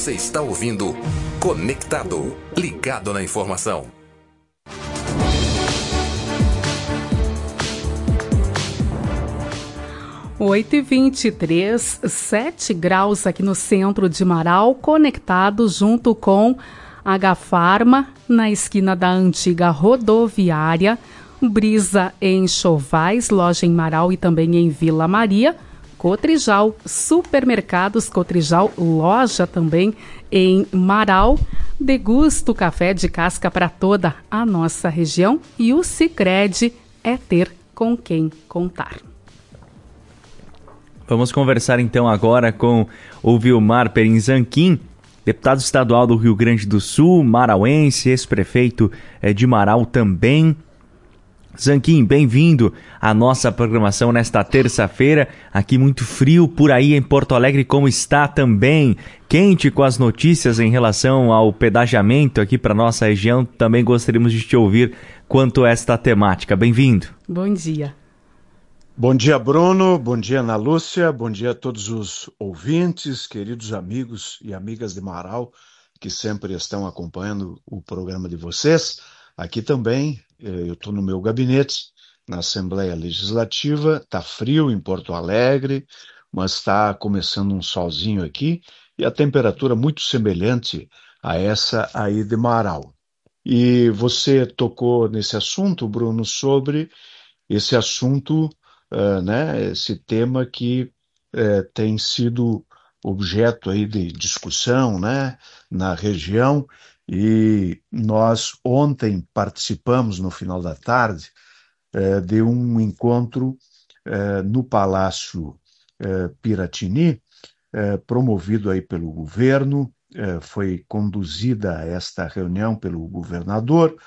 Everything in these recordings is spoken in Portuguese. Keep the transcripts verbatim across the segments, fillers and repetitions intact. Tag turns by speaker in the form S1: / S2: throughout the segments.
S1: Você está ouvindo Conectado, ligado na informação.
S2: oito e vinte e três, sete graus aqui no centro de Marau, conectado junto com H-Farma, na esquina da antiga rodoviária, Brisa em Chovais, loja em Marau e também em Vila Maria, Cotrijal, supermercados Cotrijal, loja também em Marau, degusta o café de casca para toda a nossa região e o Sicredi é ter com quem contar.
S3: Vamos conversar então agora com o Vilmar Perin-Zanquim, deputado estadual do Rio Grande do Sul, marauense, ex-prefeito de Marau também. Zanquim, bem-vindo à nossa programação nesta terça-feira. Aqui muito frio por aí em Porto Alegre, como está também? Quente com as notícias em relação ao pedagiamento aqui para nossa região. Também gostaríamos de te ouvir quanto a esta temática. Bem-vindo.
S2: Bom dia.
S4: Bom dia, Bruno. Bom dia, Ana Lúcia. Bom dia a todos os ouvintes, queridos amigos e amigas de Marau, que sempre estão acompanhando o programa de vocês. Aqui também, eu estou no meu gabinete, na Assembleia Legislativa. Está frio em Porto Alegre, mas está começando um solzinho aqui e a temperatura muito semelhante a essa aí de Marau. E você tocou nesse assunto, Bruno, sobre esse assunto... Uh, né, esse tema que uh, tem sido objeto aí de discussão, né, na região, e nós ontem participamos no final da tarde uh, de um encontro uh, no Palácio uh, Piratini, uh, promovido aí pelo governo. Uh, foi conduzida esta reunião pelo governador,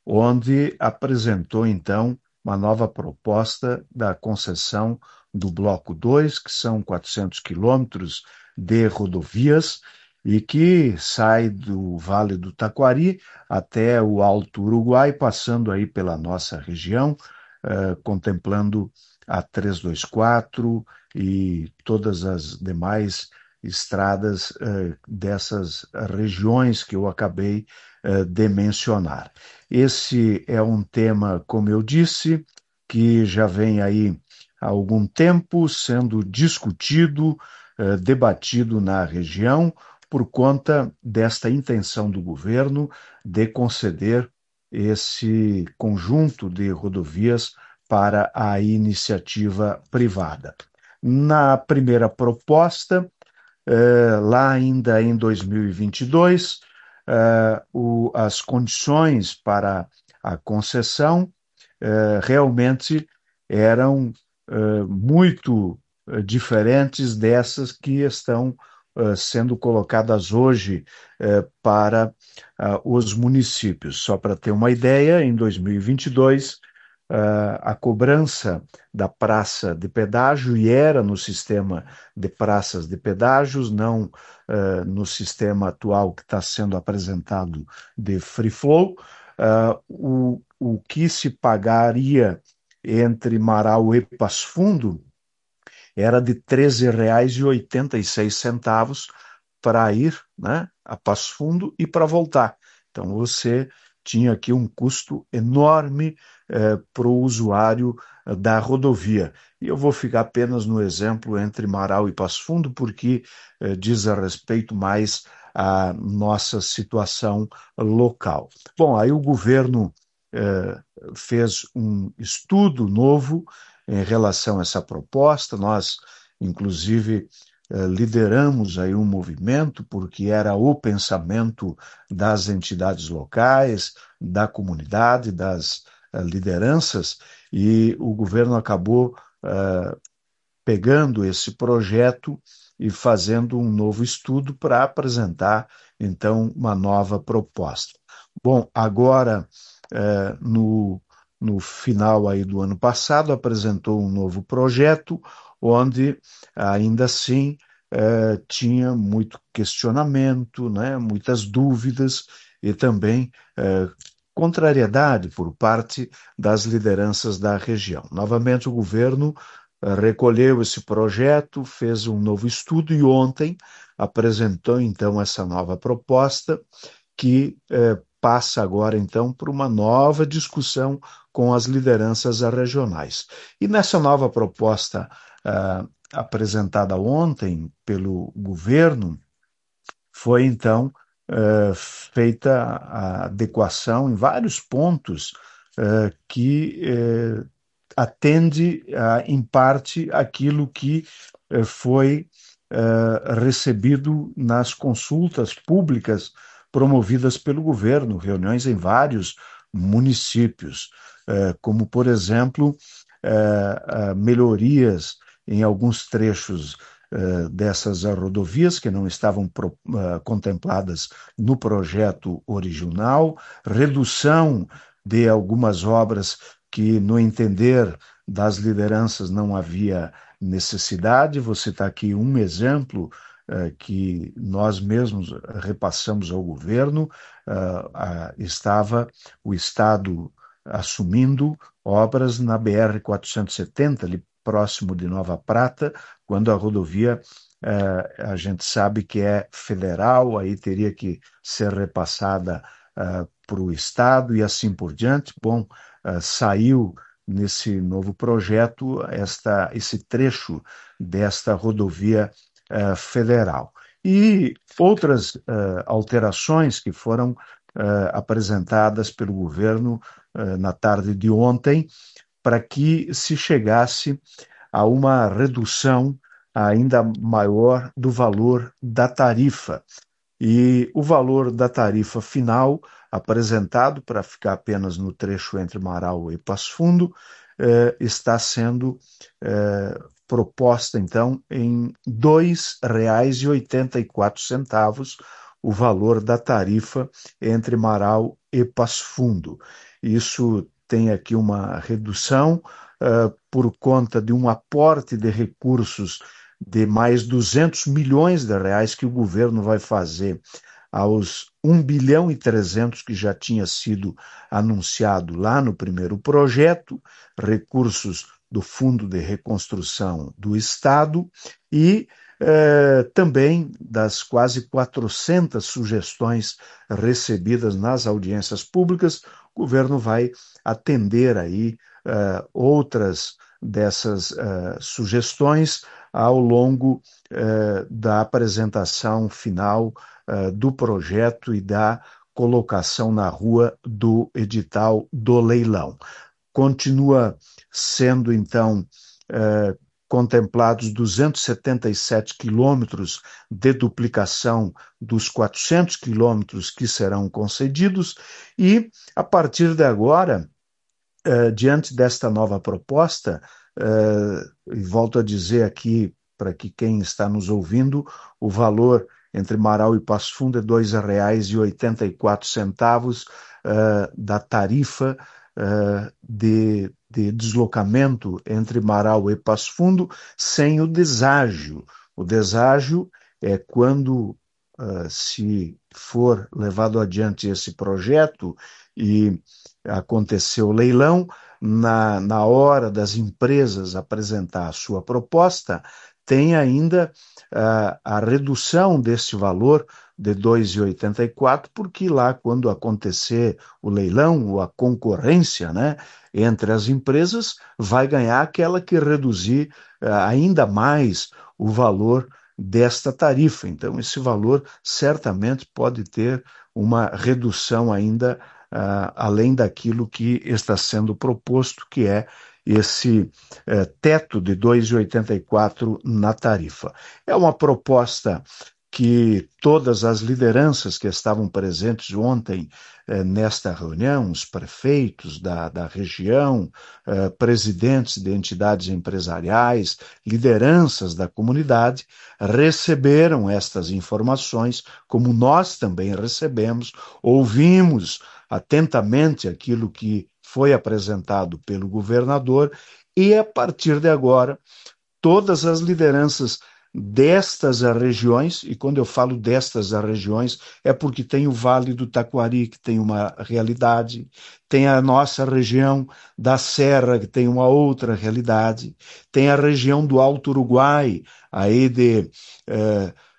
S4: onde apresentou então uma nova proposta da concessão do Bloco dois, que são quatrocentos quilômetros de rodovias e que sai do Vale do Taquari até o Alto Uruguai, passando aí pela nossa região, uh, contemplando a trezentos e vinte e quatro e todas as demais estradas uh, dessas regiões que eu acabei uh, de mencionar. Esse é um tema, como eu disse, que já vem aí há algum tempo sendo discutido, uh, debatido na região, por conta desta intenção do governo de conceder esse conjunto de rodovias para a iniciativa privada. Na primeira proposta, Uh, lá ainda em dois mil e vinte e dois, uh, o, as condições para a concessão uh, realmente eram uh, muito uh, diferentes dessas que estão uh, sendo colocadas hoje uh, para uh, os municípios. Só para ter uma ideia, em dois mil e vinte e dois, Uh, a cobrança da praça de pedágio, e era no sistema de praças de pedágios, não uh, no sistema atual que está sendo apresentado de free flow, uh, o, o que se pagaria entre Marau e Passo Fundo era de treze reais e oitenta e seis centavos para ir, né, a Passo Fundo e para voltar. Então você tinha aqui um custo enorme eh, para o usuário eh, da rodovia. E eu vou ficar apenas no exemplo entre Marau e Passo Fundo, porque eh, diz a respeito mais à nossa situação local. Bom, aí o governo eh, fez um estudo novo em relação a essa proposta. Nós, inclusive, lideramos aí um movimento, porque era o pensamento das entidades locais, da comunidade, das uh, lideranças, e o governo acabou uh, pegando esse projeto e fazendo um novo estudo para apresentar, então, uma nova proposta. Bom, agora, uh, no, no final aí do ano passado, apresentou um novo projeto, onde ainda assim eh, tinha muito questionamento, né, muitas dúvidas e também eh, contrariedade por parte das lideranças da região. Novamente o governo eh, recolheu esse projeto, fez um novo estudo e ontem apresentou então essa nova proposta que eh, passa agora então por uma nova discussão com as lideranças regionais. E nessa nova proposta uh, apresentada ontem pelo governo, foi então uh, feita a adequação em vários pontos uh, que uh, atende uh, em parte aquilo que uh, foi uh, recebido nas consultas públicas promovidas pelo governo, reuniões em vários municípios, uh, como, por exemplo, uh, uh, melhorias em alguns trechos Uh, dessas uh, rodovias que não estavam pro, uh, contempladas no projeto original, redução de algumas obras que, no entender das lideranças, não havia necessidade. Vou citar aqui um exemplo uh, que nós mesmos repassamos ao governo. Uh, uh, estava o Estado assumindo obras na B R quatrocentos e setenta, ali próximo de Nova Prata, quando a rodovia, eh, a gente sabe que é federal, aí teria que ser repassada eh, para o Estado e assim por diante. Bom, eh, saiu nesse novo projeto esta, esse trecho desta rodovia eh, federal. E outras eh, alterações que foram eh, apresentadas pelo governo eh, na tarde de ontem, para que se chegasse a uma redução ainda maior do valor da tarifa. E o valor da tarifa final, apresentado para ficar apenas no trecho entre Marau e Passo Fundo, eh, está sendo eh, proposta, então, em dois reais e oitenta e quatro centavos, o valor da tarifa entre Marau e Passo Fundo. Isso tem aqui uma redução uh, por conta de um aporte de recursos de mais duzentos milhões de reais que o governo vai fazer aos um bilhão e trezentos que já tinha sido anunciado lá no primeiro projeto, recursos do Fundo de Reconstrução do Estado e eh, também das quase quatrocentas sugestões recebidas nas audiências públicas. O governo vai atender aí uh, outras dessas uh, sugestões ao longo uh, da apresentação final uh, do projeto e da colocação na rua do edital do leilão. Continua sendo, então, uh, contemplados duzentos e setenta e sete quilômetros de duplicação dos quatrocentos quilômetros que serão concedidos e, a partir de agora, eh, diante desta nova proposta, eh, e volto a dizer aqui para que quem está nos ouvindo, o valor entre Marau e Passo Fundo é dois reais e oitenta e quatro centavos eh, da tarifa eh, de de deslocamento entre Marau e Passo Fundo, sem o deságio. O deságio é quando, uh, se for levado adiante esse projeto e acontecer o leilão, na, na hora das empresas apresentar a sua proposta, tem ainda uh, a redução desse valor de dois reais e oitenta e quatro, porque lá, quando acontecer o leilão ou a concorrência, né, entre as empresas, vai ganhar aquela que reduzir uh, ainda mais o valor desta tarifa. Então, esse valor certamente pode ter uma redução ainda uh, além daquilo que está sendo proposto, que é esse eh, teto de dois reais e oitenta e quatro na tarifa. É uma proposta que todas as lideranças que estavam presentes ontem eh, nesta reunião, os prefeitos da, da região, eh, presidentes de entidades empresariais, lideranças da comunidade, receberam estas informações, como nós também recebemos, ouvimos atentamente aquilo que foi apresentado pelo governador e, a partir de agora, todas as lideranças destas regiões, e quando eu falo destas regiões, é porque tem o Vale do Taquari, que tem uma realidade, tem a nossa região da Serra, que tem uma outra realidade, tem a região do Alto Uruguai, aí de eh,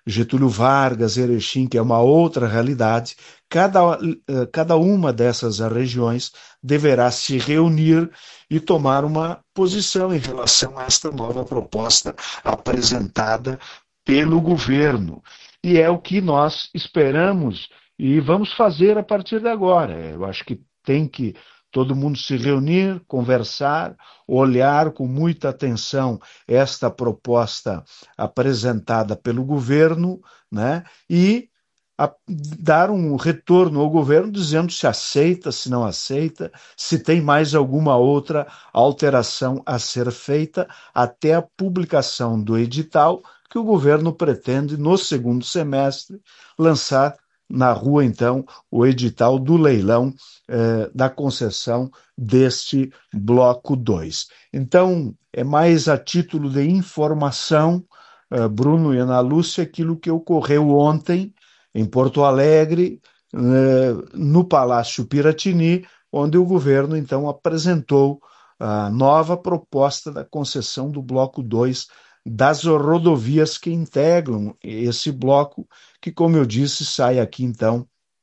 S4: Getúlio Vargas, Erechim, que é uma outra realidade, cada, cada uma dessas regiões deverá se reunir e tomar uma posição em relação a esta nova proposta apresentada pelo governo. E é o que nós esperamos e vamos fazer a partir de agora. Eu acho que tem que todo mundo se reunir, conversar, olhar com muita atenção esta proposta apresentada pelo governo, né? E a, dar um retorno ao governo dizendo se aceita, se não aceita, se tem mais alguma outra alteração a ser feita até a publicação do edital que o governo pretende, no segundo semestre, lançar na rua, então, o edital do leilão eh, da concessão deste bloco dois. Então, é mais a título de informação, eh, Bruno e Ana Lúcia, aquilo que ocorreu ontem em Porto Alegre, eh, no Palácio Piratini, onde o governo, então, apresentou a nova proposta da concessão do bloco dois das rodovias que integram esse bloco, que, como eu disse, sai aqui, então,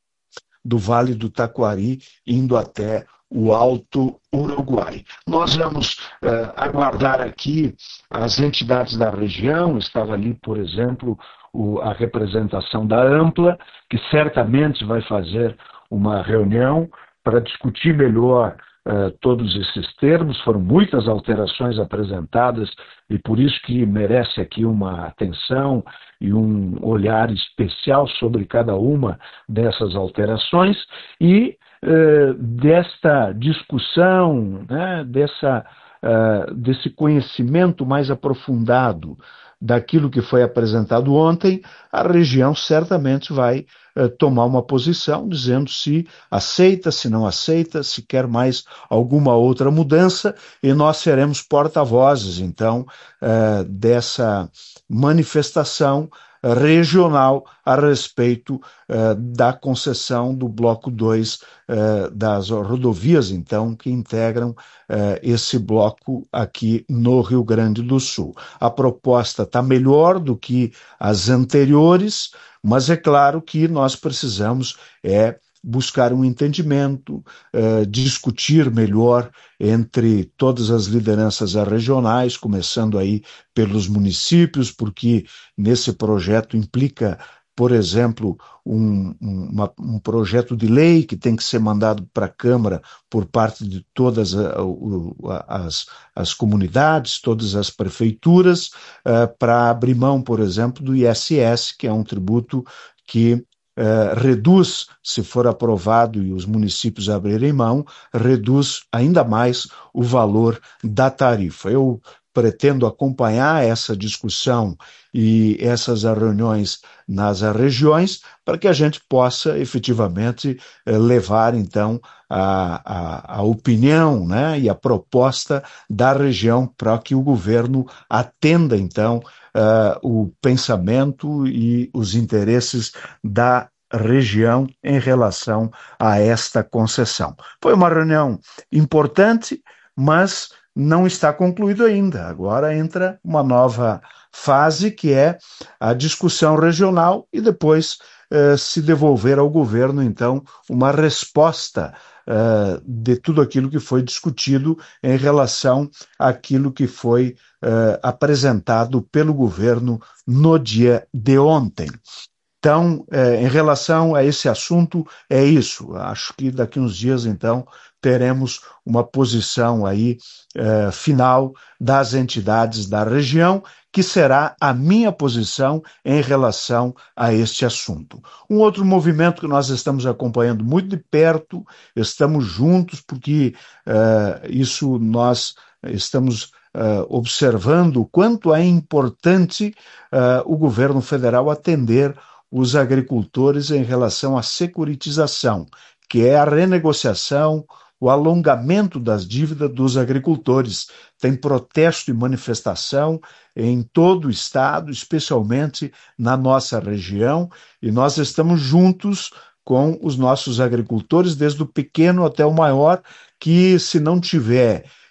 S4: do Vale do Taquari, indo até o Alto Uruguai. Nós vamos uh, aguardar aqui as entidades da região. Estava ali, por exemplo, o, a representação da Ampla, que certamente vai fazer uma reunião para discutir melhor Uh, todos esses termos. Foram muitas alterações apresentadas e por isso que merece aqui uma atenção e um olhar especial sobre cada uma dessas alterações e uh, desta discussão, né, dessa, uh, desse conhecimento mais aprofundado daquilo que foi apresentado ontem, a região certamente vai eh, tomar uma posição dizendo se aceita, se não aceita, se quer mais alguma outra mudança, e nós seremos porta-vozes, então, eh, dessa manifestação regional a respeito uh, da concessão do bloco dois uh, das rodovias, então, que integram uh, esse bloco aqui no Rio Grande do Sul. A proposta está melhor do que as anteriores, mas é claro que nós precisamos é buscar um entendimento, uh, discutir melhor entre todas as lideranças regionais, começando aí pelos municípios, porque nesse projeto implica, por exemplo, um, uma, um projeto de lei que tem que ser mandado para a Câmara por parte de todas as, as comunidades, todas as prefeituras, uh, para abrir mão, por exemplo, do I S S, que é um tributo que Uh, reduz, se for aprovado e os municípios abrirem mão, reduz ainda mais o valor da tarifa. Eu pretendo acompanhar essa discussão e essas reuniões nas regiões para que a gente possa efetivamente uh, levar então a, a, a opinião, né, e a proposta da região para que o governo atenda então Uh, o pensamento e os interesses da região em relação a esta concessão. Foi uma reunião importante, mas não está concluído ainda. Agora entra uma nova fase, que é a discussão regional e depois uh, se devolver ao governo, então, uma resposta Uh, de tudo aquilo que foi discutido em relação àquilo que foi uh, apresentado pelo governo no dia de ontem. Então, uh, em relação a esse assunto, é isso. Acho que daqui uns dias, então, teremos uma posição aí uh, final das entidades da região, que será a minha posição em relação a este assunto. Um outro movimento que nós estamos acompanhando muito de perto, estamos juntos, porque uh, isso nós estamos uh, observando o quanto é importante uh, o governo federal atender os agricultores em relação à securitização, que é a renegociação, o alongamento das dívidas dos agricultores. Tem protesto e manifestação em todo o estado, especialmente na nossa região, e nós estamos juntos com os nossos agricultores, desde o pequeno até o maior, que se não tiver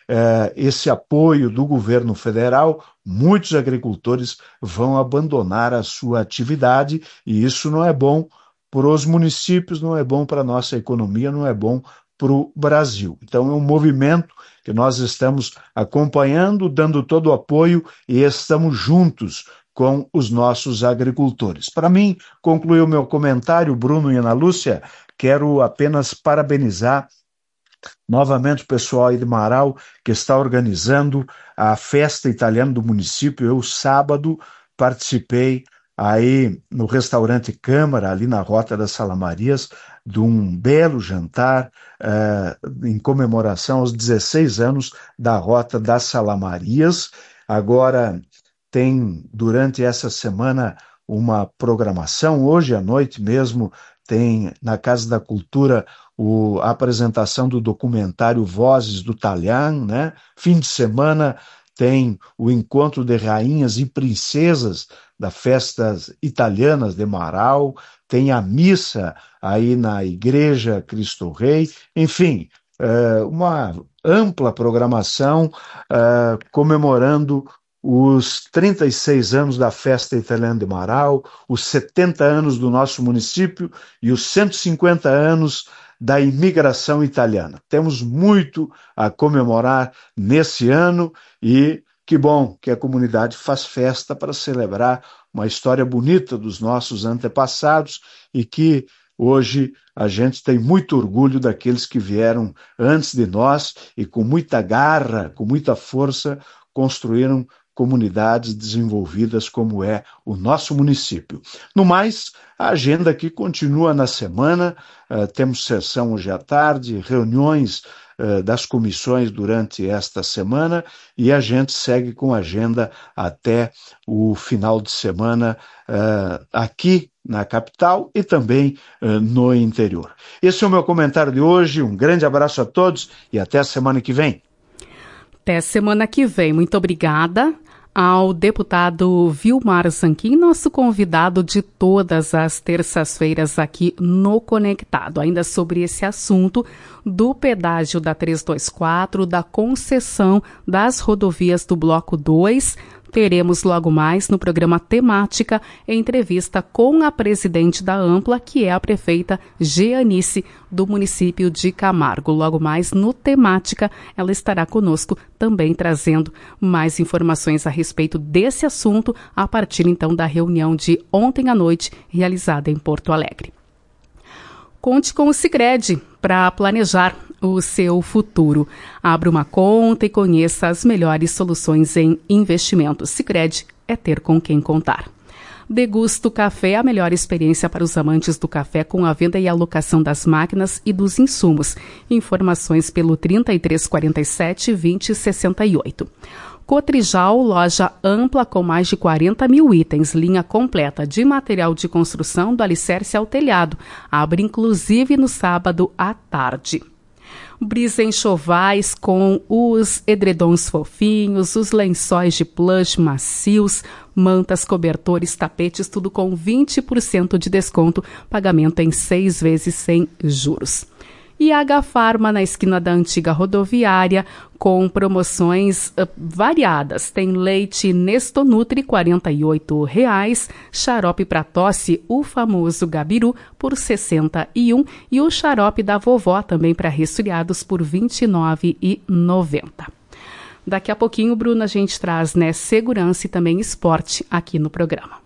S4: eh, esse apoio do governo federal, muitos agricultores vão abandonar a sua atividade e isso não é bom para os municípios, não é bom para a nossa economia, não é bom para o Brasil. Então é um movimento que nós estamos acompanhando, dando todo o apoio e estamos juntos com os nossos agricultores. Para mim, concluir o meu comentário, Bruno e Ana Lúcia, quero apenas parabenizar novamente o pessoal aí de Marau que está organizando a festa italiana do município. Eu, sábado, participei aí no restaurante Câmara, ali na Rota das Salamarias, de um belo jantar eh, em comemoração aos dezesseis anos da Rota das Salamarias. Agora tem, durante essa semana, uma programação. Hoje à noite mesmo tem na Casa da Cultura o, a apresentação do documentário Vozes do Talhão, né? Fim de semana tem o encontro de rainhas e princesas das festas italianas de Marau, tem a missa aí na Igreja Cristo Rei, enfim, uma ampla programação comemorando os trinta e seis anos da Festa Italiana de Marau, os setenta anos do nosso município e os cento e cinquenta anos da imigração italiana. Temos muito a comemorar nesse ano e que bom que a comunidade faz festa para celebrar uma história bonita dos nossos antepassados e que hoje a gente tem muito orgulho daqueles que vieram antes de nós e com muita garra, com muita força, construíram comunidades desenvolvidas como é o nosso município. No mais, a agenda aqui continua na semana, uh, temos sessão hoje à tarde, reuniões uh, das comissões durante esta semana e a gente segue com a agenda até o final de semana uh, aqui na capital e também uh, no interior. Esse é o meu comentário de hoje, um grande abraço a todos e até a semana que vem.
S2: Até semana que vem. Muito obrigada ao deputado Vilmar Zanquim, nosso convidado de todas as terças-feiras aqui no Conectado. Ainda sobre esse assunto do pedágio da trezentos e vinte e quatro, da concessão das rodovias do Bloco dois, teremos logo mais no programa Temática entrevista com a presidente da Ampla, que é a prefeita Jeanice, do município de Camargo. Logo mais no Temática, ela estará conosco também trazendo mais informações a respeito desse assunto a partir então da reunião de ontem à noite realizada em Porto Alegre. Conte com o Sicredi para planejar o seu futuro. Abra uma conta e conheça as melhores soluções em investimentos. Sicredi é ter com quem contar. Degusta o Café, a melhor experiência para os amantes do café com a venda e alocação das máquinas e dos insumos. Informações pelo trinta e três quarenta e sete, vinte, sessenta e oito. Cotrijal, loja ampla com mais de quarenta mil itens, linha completa de material de construção do alicerce ao telhado. Abre inclusive no sábado à tarde. Brisa enxovais com os edredons fofinhos, os lençóis de plush macios, mantas, cobertores, tapetes, tudo com vinte por cento de desconto, pagamento em seis vezes sem juros. E a Agafarma, na esquina da antiga rodoviária, com promoções uh, variadas. Tem leite Nestonutri, quarenta e oito reais, xarope para tosse, o famoso Gabiru, por sessenta e um reais, e o xarope da vovó, também para resfriados, por vinte e nove reais e noventa centavos. Daqui a pouquinho, Bruno, a gente traz né, segurança e também esporte aqui no programa.